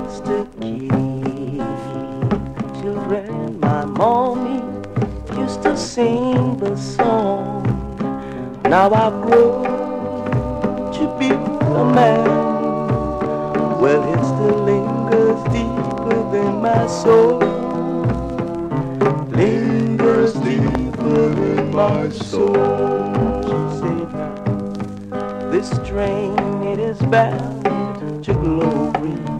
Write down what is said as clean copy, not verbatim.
Sister Kitty. Children, my mommy used to sing the song. Now I've grown to be a man. Well, it still lingers deeper than my soul. Lingers deeper in my soul. She said, now, this train, it is bound to glory.